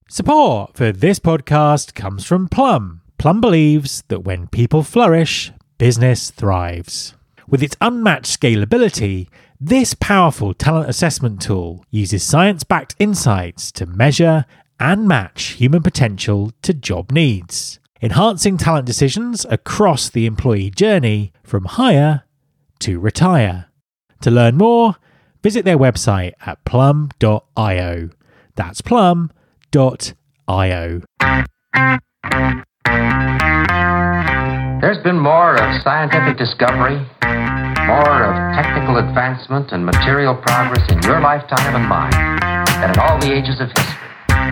Support for this podcast comes from Plum. Plum believes that when people flourish, business thrives. With its unmatched scalability, this powerful talent assessment tool uses science-backed insights to measure and match human potential to job needs, enhancing talent decisions across the employee journey from hire to retire. To learn more, visit their website at plum.io. That's plum.io. There's been more of scientific discovery, more of technical advancement and material progress in your lifetime and mine than in all the ages of history.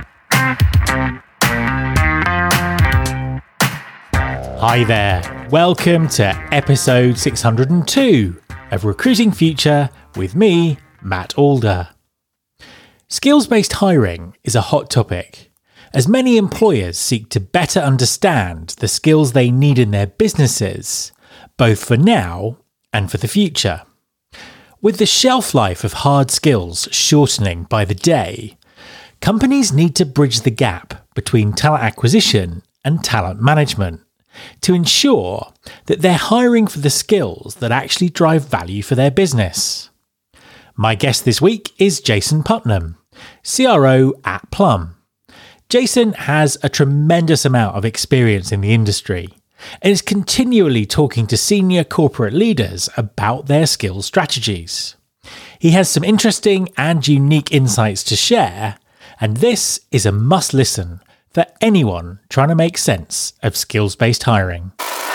Hi there. Welcome to episode 602 of Recruiting Future with me, Matt Alder. Skills-based hiring is a hot topic, as many employers seek to better understand the skills they need in their businesses, both for now and for the future. With the shelf life of hard skills shortening by the day, companies need to bridge the gap between talent acquisition and talent management to ensure that they're hiring for the skills that actually drive value for their business. My guest this week is Jason Putnam, CRO at Plum. Jason has a tremendous amount of experience in the industry and is continually talking to senior corporate leaders about their skills strategies. He has some interesting and unique insights to share, and this is a must listen for anyone trying to make sense of skills-based hiring.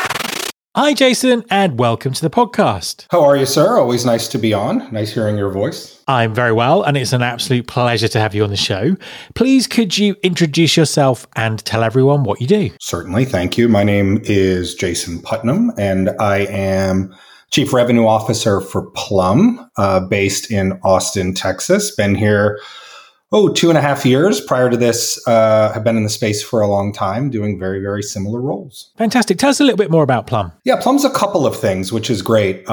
Hi, Jason, and welcome to the podcast. How are you, sir? Always nice to be on. Nice hearing your voice. I'm very well, and it's an absolute pleasure to have you on the show. Please, could you introduce yourself and tell everyone what you do? Certainly. Thank you. My name is Jason Putnam, and I am Chief Revenue Officer for Plum, based in Austin, Texas. Been here 2.5 years. Prior to this, have been in the space for a long time, doing very, very similar roles. Fantastic. Tell us a little bit more about Plum. Yeah, Plum's a couple of things, which is great.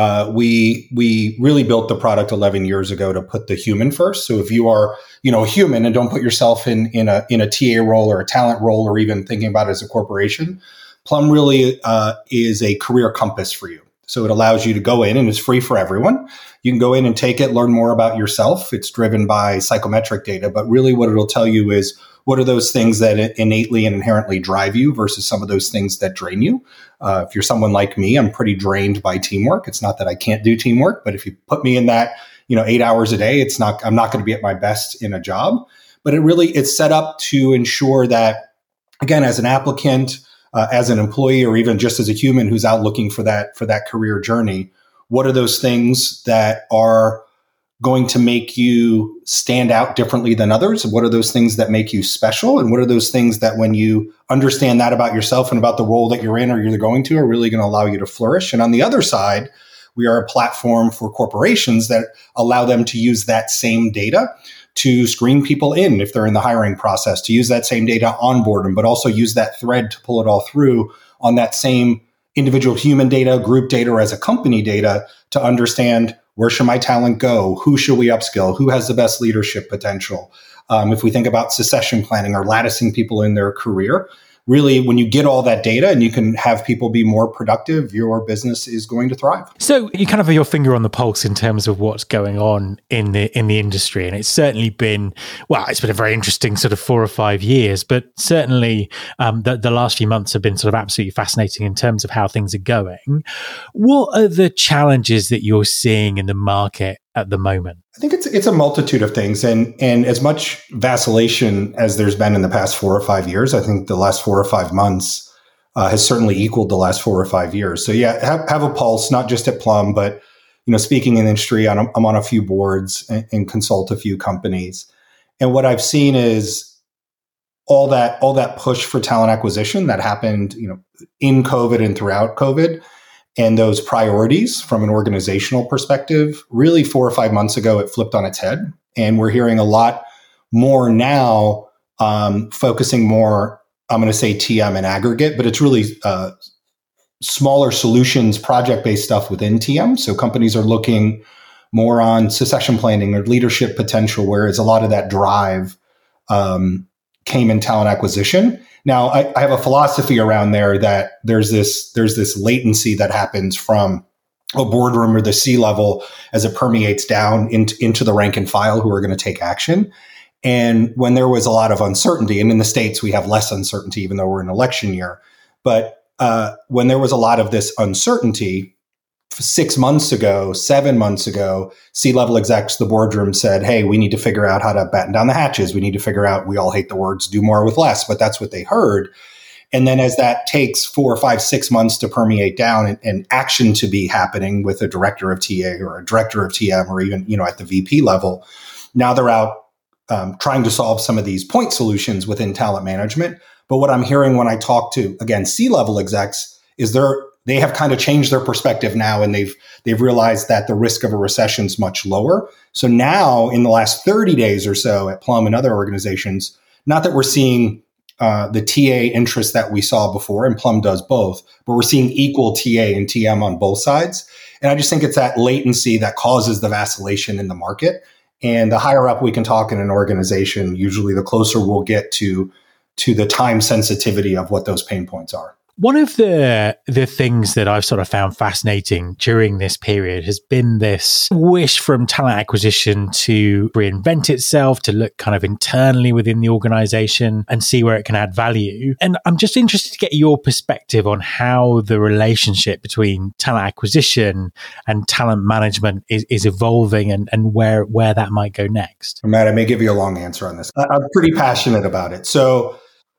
We really built the product 11 years ago to put the human first. So if you are, a human and don't put yourself in a TA role or a talent role, or even thinking about it as a corporation, Plum really is a career compass for you. So it allows you to go in, and it's free for everyone. You can go in and take it, learn more about yourself. It's driven by psychometric data, but really what it'll tell you is what are those things that innately and inherently drive you versus some of those things that drain you. If you're someone like me, I'm pretty drained by teamwork. It's not that I can't do teamwork, but if you put me in that, 8 hours a day, I'm not going to be at my best in a job. But it's set up to ensure that, again, as an applicant, as an employee, or even just as a human who's out looking for that career journey, what are those things that are going to make you stand out differently than others? What are those things that make you special? And what are those things that, when you understand that about yourself and about the role that you're in or you're going to, are really going to allow you to flourish? And on the other side, we are a platform for corporations that allow them to use that same data to screen people in if they're in the hiring process, to use that same data onboard them, but also use that thread to pull it all through on that same individual human data, group data, or as a company data to understand where should my talent go, who should we upskill, who has the best leadership potential. If we think about succession planning or latticing people in their career, really, when you get all that data and you can have people be more productive, your business is going to thrive. So you kind of have your finger on the pulse in terms of what's going on in the industry. And it's certainly been, it's been a very interesting sort of 4 or 5 years, but certainly the last few months have been sort of absolutely fascinating in terms of how things are going. What are the challenges that you're seeing in the market at the moment? I think it's a multitude of things, and as much vacillation as there's been in the past 4 or 5 years, I think the last 4 or 5 months has certainly equaled the last 4 or 5 years. So yeah, have a pulse, not just at Plum, but speaking in the industry, I'm on a few boards and consult a few companies, and what I've seen is all that push for talent acquisition that happened, in COVID and throughout COVID. And those priorities from an organizational perspective, really 4 or 5 months ago, it flipped on its head. And we're hearing a lot more now, focusing more, I'm going to say TM in aggregate, but it's really smaller solutions, project-based stuff within TM. So companies are looking more on succession planning or leadership potential, whereas a lot of that drive came in talent acquisition. Now, I have a philosophy around there that there's this latency that happens from a boardroom or the C-level as it permeates down into the rank and file who are going to take action. And when there was a lot of uncertainty, and in the States, we have less uncertainty, even though we're in election year. But when there was a lot of this uncertainty, 6 months ago, 7 months ago, C-level execs, the boardroom said, hey, we need to figure out how to batten down the hatches. We need to figure out, we all hate the words, do more with less, but that's what they heard. And then as that takes 4 or 5, 6 months to permeate down and action to be happening with a director of TA or a director of TM or even, at the VP level, now they're out trying to solve some of these point solutions within talent management. But what I'm hearing when I talk to, again, C-level execs is they have kind of changed their perspective now, and they've realized that the risk of a recession is much lower. So now in the last 30 days or so at Plum and other organizations, not that we're seeing the TA interest that we saw before, and Plum does both, but we're seeing equal TA and TM on both sides. And I just think it's that latency that causes the vacillation in the market. And the higher up we can talk in an organization, usually the closer we'll get to the time sensitivity of what those pain points are. One of the things that I've sort of found fascinating during this period has been this wish from talent acquisition to reinvent itself, to look kind of internally within the organization and see where it can add value. And I'm just interested to get your perspective on how the relationship between talent acquisition and talent management is evolving and where that might go next. Matt, I may give you a long answer on this. I'm pretty passionate about it. So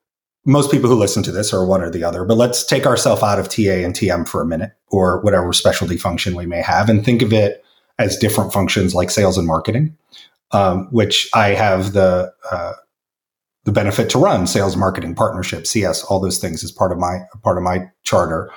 most people who listen to this are one or the other, but let's take ourselves out of TA and TM for a minute, or whatever specialty function we may have, and think of it as different functions like sales and marketing, which I have the benefit to run: sales, marketing, partnership, CS, all those things as part of my charter.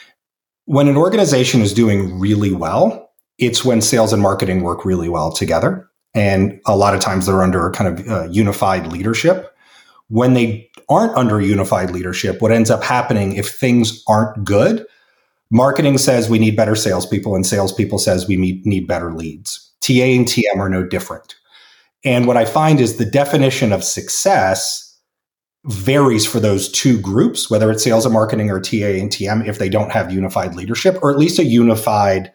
When an organization is doing really well, it's when sales and marketing work really well together, and a lot of times they're under kind of unified leadership. When they aren't under unified leadership, what ends up happening if things aren't good, marketing says we need better salespeople and salespeople says we need better leads. TA and TM are no different. And what I find is the definition of success varies for those two groups, whether it's sales and marketing or TA and TM, if they don't have unified leadership or at least a unified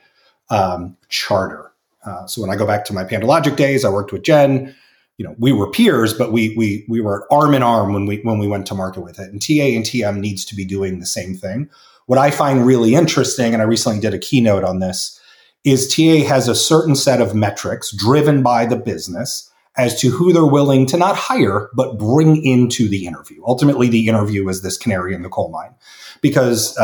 charter. So when I go back to my PandaLogic days, I worked with Jen. We were peers, but we were arm in arm when we went to market with it. And TA and TM needs to be doing the same thing. What I find really interesting, and I recently did a keynote on this, is TA has a certain set of metrics driven by the business as to who they're willing to not hire, but bring into the interview. Ultimately, the interview is this canary in the coal mine, because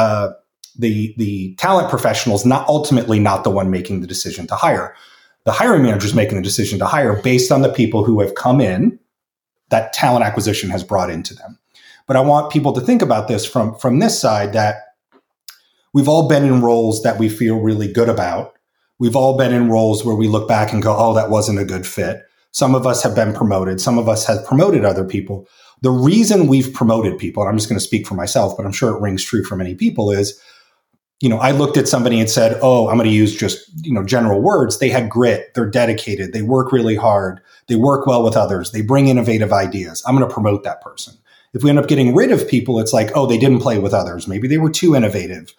the talent professional is not the one making the decision to hire. The hiring manager is making the decision to hire based on the people who have come in that talent acquisition has brought into them. But I want people to think about this from this side, that we've all been in roles that we feel really good about. We've all been in roles where we look back and go, oh, that wasn't a good fit. Some of us have been promoted. Some of us have promoted other people. The reason we've promoted people, and I'm just going to speak for myself, but I'm sure it rings true for many people, is I looked at somebody and said, oh, I'm going to use just, general words. They had grit. They're dedicated. They work really hard. They work well with others. They bring innovative ideas. I'm going to promote that person. If we end up getting rid of people, it's like, oh, they didn't play with others. Maybe they were too innovative.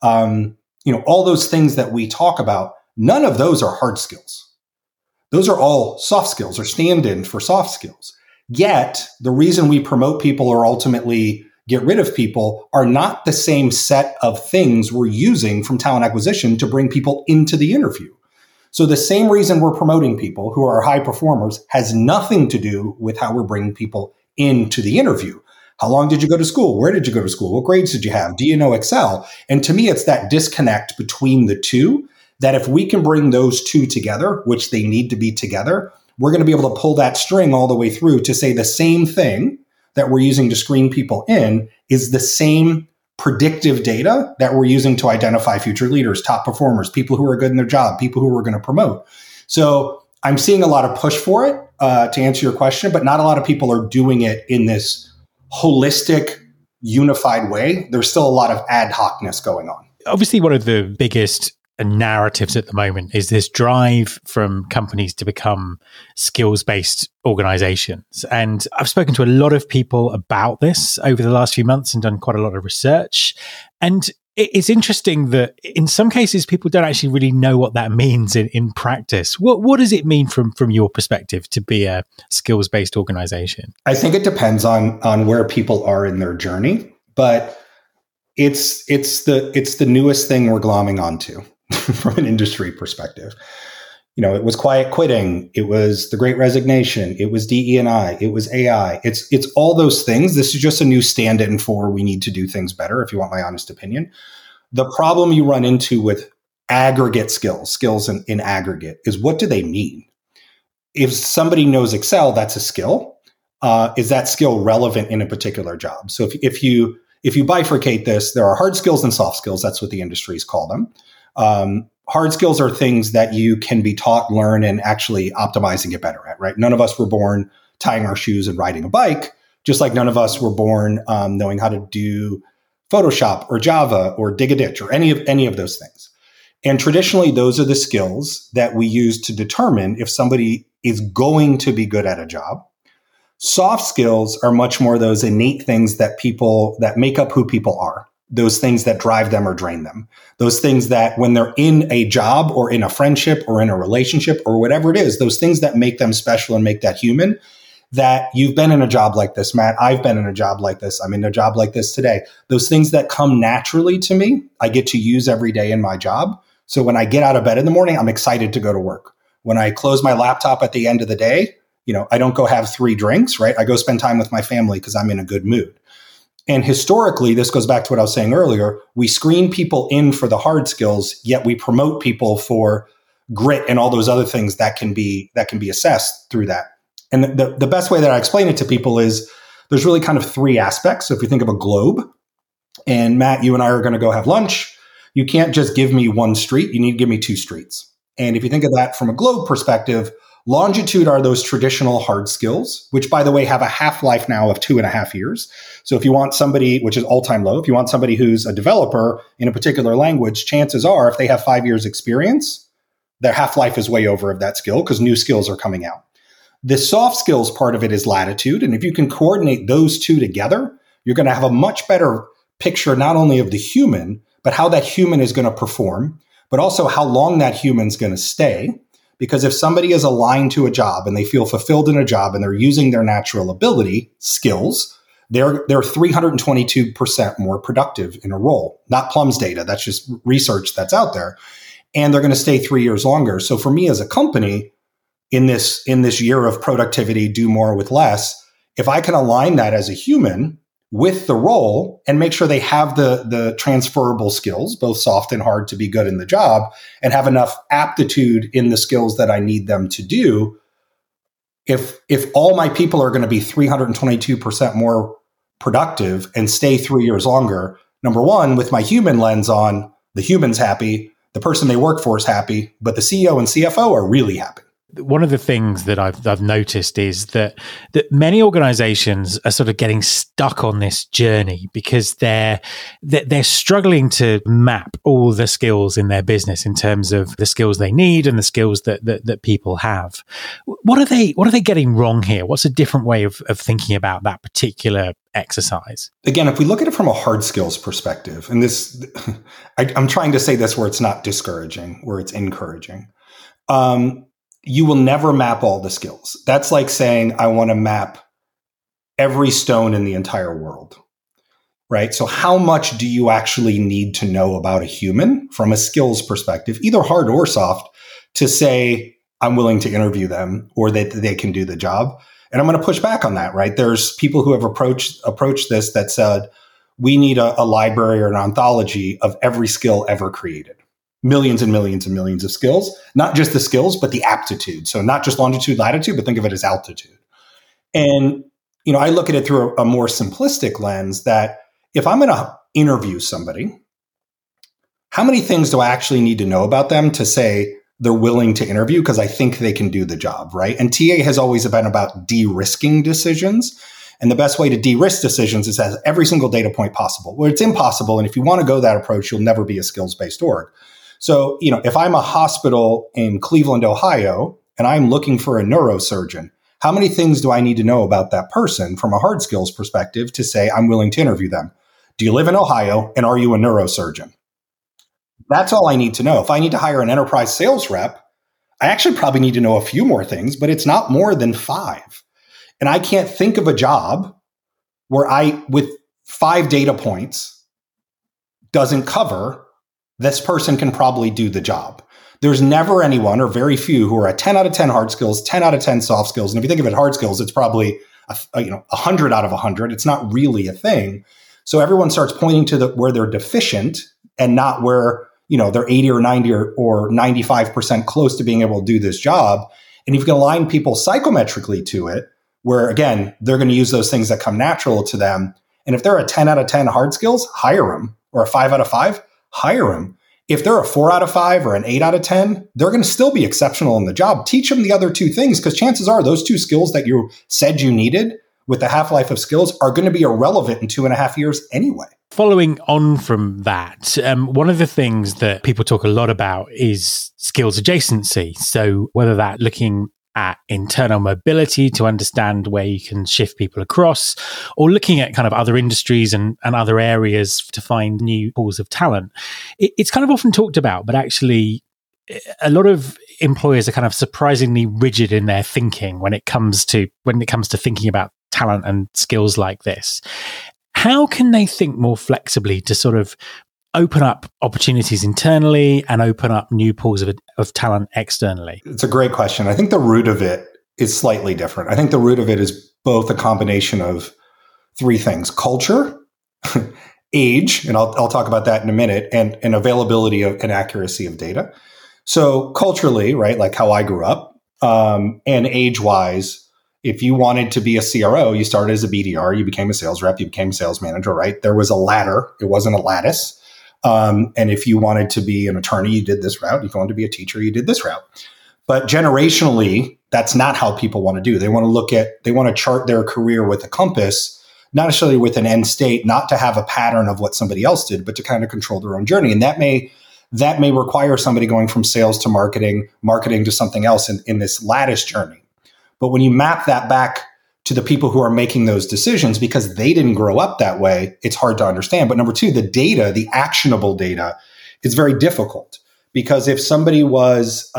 All those things that we talk about, none of those are hard skills. Those are all soft skills or stand-in for soft skills. Yet the reason we promote people or ultimately get rid of people are not the same set of things we're using from talent acquisition to bring people into the interview. So the same reason we're promoting people who are high performers has nothing to do with how we're bringing people into the interview. How long did you go to school? Where did you go to school? What grades did you have? Do you know Excel? And to me, it's that disconnect between the two, that if we can bring those two together, which they need to be together, we're going to be able to pull that string all the way through to say the same thing that we're using to screen people in is the same predictive data that we're using to identify future leaders, top performers, people who are good in their job, people who we're going to promote. So I'm seeing a lot of push for it, to answer your question, but not a lot of people are doing it in this holistic, unified way. There's still a lot of ad hocness going on. Obviously, one of the biggest narratives at the moment is this drive from companies to become skills-based organizations. And I've spoken to a lot of people about this over the last few months and done quite a lot of research. And it's interesting that in some cases, people don't actually really know what that means in practice. What does it mean from your perspective to be a skills-based organization? I think it depends on where people are in their journey, but it's the newest thing we're glomming onto from an industry perspective. It was quiet quitting. It was the Great Resignation. It was DE&I. It was AI. It's all those things. This is just a new stand-in for we need to do things better, if you want my honest opinion. The problem you run into with aggregate skills in aggregate, is what do they mean? If somebody knows Excel, that's a skill. Is that skill relevant in a particular job? So if you bifurcate this, there are hard skills and soft skills. That's what the industries call them. Hard skills are things that you can be taught, learn, and actually optimize and get better at, right? None of us were born tying our shoes and riding a bike, just like none of us were born knowing how to do Photoshop or Java or dig a ditch or any of those things. And traditionally, those are the skills that we use to determine if somebody is going to be good at a job. Soft skills are much more those innate things that make up who people are. Those things that drive them or drain them. Those things that when they're in a job or in a friendship or in a relationship or whatever it is, those things that make them special and make that human, that you've been in a job like this, Matt. I've been in a job like this. I'm in a job like this today. Those things that come naturally to me, I get to use every day in my job. So when I get out of bed in the morning, I'm excited to go to work. When I close my laptop at the end of the day, I don't go have 3 drinks, right? I go spend time with my family because I'm in a good mood. And historically, this goes back to what I was saying earlier, we screen people in for the hard skills, yet we promote people for grit and all those other things that can be assessed through that. And the best way that I explain it to people is there's really kind of 3 aspects. So if you think of a globe, and Matt, you and I are going to go have lunch, you can't just give me 1 street, you need to give me 2 streets. And if you think of that from a globe perspective, longitude are those traditional hard skills, which, by the way, have a half-life now of 2.5 years. So if you want somebody, which is all-time low, if you want somebody who's a developer in a particular language, chances are if they have 5 years experience, their half-life is way over of that skill because new skills are coming out. The soft skills part of it is latitude. And if you can coordinate those 2 together, you're going to have a much better picture, not only of the human, but how that human is going to perform, but also how long that human's going to stay. Because if somebody is aligned to a job and they feel fulfilled in a job and they're using their natural ability, skills, they're 322% more productive in a role. Not Plum's data. That's just research that's out there. And they're going to stay 3 years longer. So for me as a company, in this year of productivity, do more with less, if I can align that as a human with the role and make sure they have the transferable skills, both soft and hard, to be good in the job and have enough aptitude in the skills that I need them to do. If all my people are going to be 322% more productive and stay 3 years longer, number one, with my human lens on, the human's happy, the person they work for is happy, but the CEO and CFO are really happy. One of the things that I've noticed is that many organizations are sort of getting stuck on this journey because they're struggling to map all the skills in their business in terms of the skills they need and the skills that people have. What are they getting wrong here? What's a different way of thinking about that particular exercise? Again, if we look at it from a hard skills perspective, and this, I'm trying to say this where it's not discouraging, where it's encouraging. You will never map all the skills. That's like saying, I want to map every stone in the entire world, right? So how much do you actually need to know about a human from a skills perspective, either hard or soft, to say, I'm willing to interview them or that they can do the job? And I'm going to push back on that, right? There's people who have approached this that said, we need a library or an anthology of every skill ever created. Millions and millions and millions of skills, not just the skills, but the aptitude. So not just longitude, latitude, but think of it as altitude. And, I look at it through a more simplistic lens that if I'm going to interview somebody, how many things do I actually need to know about them to say they're willing to interview because I think they can do the job, right? And TA has always been about de-risking decisions. And the best way to de-risk decisions is as every single data point possible. Well, it's impossible. And if you want to go that approach, you'll never be a skills-based org. So, if I'm a hospital in Cleveland, Ohio, and I'm looking for a neurosurgeon, how many things do I need to know about that person from a hard skills perspective to say I'm willing to interview them? Do you live in Ohio, and are you a neurosurgeon? That's all I need to know. If I need to hire an enterprise sales rep, I actually probably need to know a few more things, but it's not more than 5. And I can't think of a job where with 5 data points, doesn't cover this person can probably do the job. There's never anyone or very few who are at 10 out of 10 hard skills, 10 out of 10 soft skills. And if you think of it hard skills, it's probably 100 out of 100. It's not really a thing. So everyone starts pointing to where they're deficient and not where, they're 80 or 90 or 95% close to being able to do this job. And if you can align people psychometrically to it, where again, they're going to use those things that come natural to them. And if they're a 10 out of 10 hard skills, hire them. Or a 5 out of 5, hire them. If they're a 4 out of 5 or an 8 out of 10, they're going to still be exceptional in the job. Teach them the other 2 things, because chances are those 2 skills that you said you needed with the half-life of skills are going to be irrelevant in 2.5 years anyway. Following on from that, one of the things that people talk a lot about is skills adjacency. So whether that looking at internal mobility to understand where you can shift people across, or looking at kind of other industries and other areas to find new pools of talent. It's kind of often talked about, but actually a lot of employers are kind of surprisingly rigid in their thinking when it comes to thinking about talent and skills like this. How can they think more flexibly to sort of open up opportunities internally and open up new pools of talent externally? It's a great question. I think the root of it is slightly different. I think the root of it is both a combination of 3 things: culture, age, and I'll talk about that in a minute, and availability of and accuracy of data. So culturally, right, like how I grew up, and age-wise, if you wanted to be a CRO, you started as a BDR, you became a sales rep, you became a sales manager, right? There was a ladder. It wasn't a lattice. And if you wanted to be an attorney, you did this route. If you wanted to be a teacher, you did this route. But generationally, that's not how people want to do. They want to chart their career with a compass, not necessarily with an end state, not to have a pattern of what somebody else did, but to kind of control their own journey. And that may require somebody going from sales to marketing to something else in this lattice journey. But when you map that back to the people who are making those decisions, because they didn't grow up that way, it's hard to understand. But number 2, the data, the actionable data, is very difficult, because if somebody was,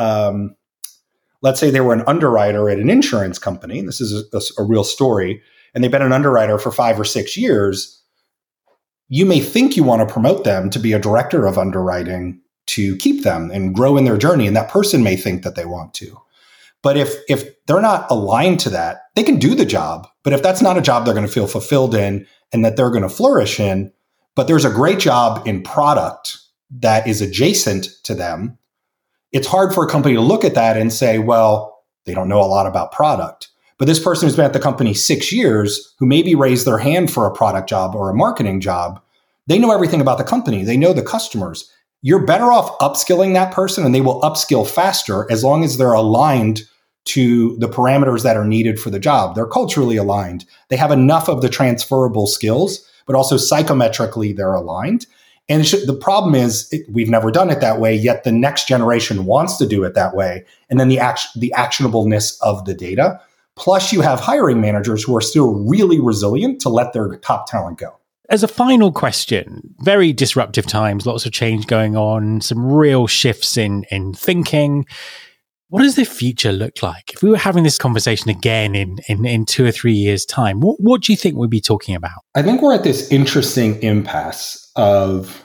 let's say they were an underwriter at an insurance company, and this is a real story, and they've been an underwriter for 5 or 6 years, you may think you want to promote them to be a director of underwriting to keep them and grow in their journey. And that person may think that they want to. But if they're not aligned to that, they can do the job. But if that's not a job they're going to feel fulfilled in and that they're going to flourish in, but there's a great job in product that is adjacent to them, it's hard for a company to look at that and say, well, they don't know a lot about product. But this person who's been at the company 6 years, who maybe raised their hand for a product job or a marketing job, they know everything about the company. They know the customers. You're better off upskilling that person, and they will upskill faster as long as they're aligned to the parameters that are needed for the job. They're culturally aligned. They have enough of the transferable skills, but also psychometrically they're aligned. And the problem is we've never done it that way, yet the next generation wants to do it that way. And then the actionableness of the data. Plus you have hiring managers who are still really resilient to let their top talent go. As a final question, very disruptive times, lots of change going on, some real shifts in thinking. What does the future look like? If we were having this conversation again in 2 or 3 years' time, what do you think we'd be talking about? I think we're at this interesting impasse of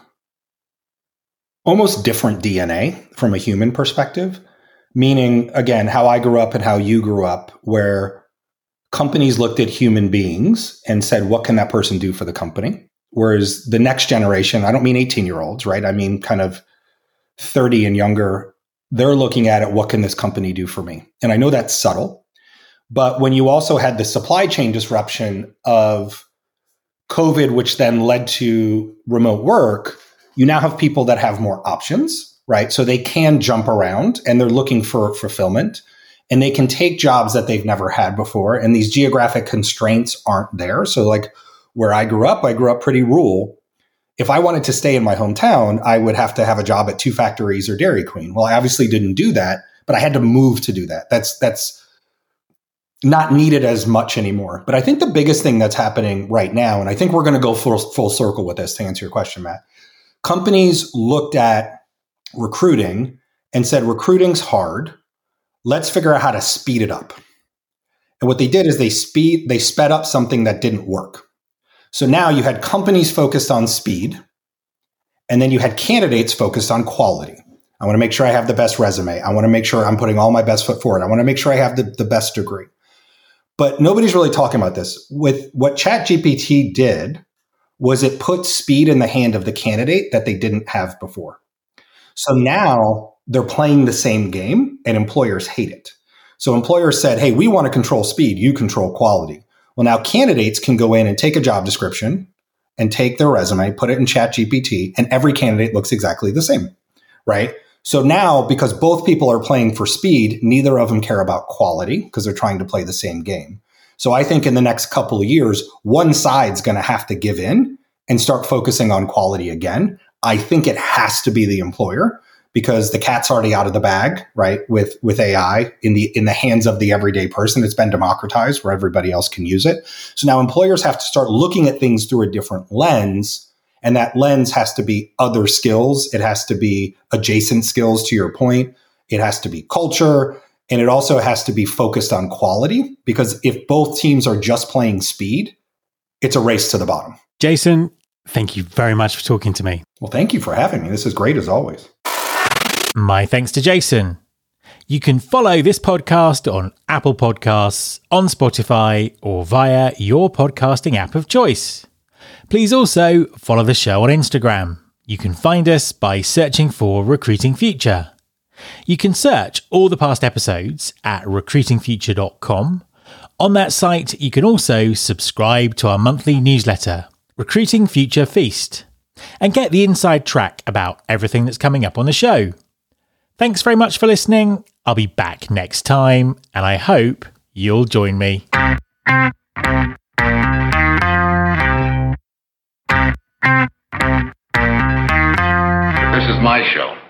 almost different DNA from a human perspective, meaning, again, how I grew up and how you grew up, where companies looked at human beings and said, what can that person do for the company? Whereas the next generation, I don't mean 18-year-olds, right? I mean kind of 30 and younger, they're looking at it, what can this company do for me? And I know that's subtle, but when you also had the supply chain disruption of COVID, which then led to remote work, you now have people that have more options, right? So they can jump around and they're looking for fulfillment, and they can take jobs that they've never had before. And these geographic constraints aren't there. So like where I grew up pretty rural. if I wanted to stay in my hometown, I would have to have a job at Two Factories or Dairy Queen. Well, I obviously didn't do that, but I had to move to do that. That's not needed as much anymore. But I think the biggest thing that's happening right now, and I think we're going to go full circle with this to answer your question, Matt. Companies looked at recruiting and said, recruiting's hard. Let's figure out how to speed it up. And what they did is they sped up something that didn't work. So now you had companies focused on speed, and then you had candidates focused on quality. I want to make sure I have the best resume. I want to make sure I'm putting all my best foot forward. I want to make sure I have the best degree. But nobody's really talking about this. With what ChatGPT did was it put speed in the hand of the candidate that they didn't have before. So now they're playing the same game, and employers hate it. So employers said, hey, we want to control speed. You control quality. Well, now candidates can go in and take a job description and take their resume, put it in ChatGPT, and every candidate looks exactly the same, right? So now, because both people are playing for speed, neither of them care about quality because they're trying to play the same game. So I think in the next couple of years, one side's going to have to give in and start focusing on quality again. I think it has to be the employer because the cat's already out of the bag, right? With AI in the hands of the everyday person, it's been democratized where everybody else can use it. So now employers have to start looking at things through a different lens. And that lens has to be other skills. It has to be adjacent skills, to your point. It has to be culture. And it also has to be focused on quality, because if both teams are just playing speed, it's a race to the bottom. Jason, thank you very much for talking to me. Well, thank you for having me. This is great as always. My thanks to Jason. You can follow this podcast on Apple Podcasts, on Spotify, or via your podcasting app of choice. Please also follow the show on Instagram. You can find us by searching for Recruiting Future. You can search all the past episodes at recruitingfuture.com. On that site, you can also subscribe to our monthly newsletter, Recruiting Future Feast, and get the inside track about everything that's coming up on the show. Thanks very much for listening. I'll be back next time, and I hope you'll join me. This is my show.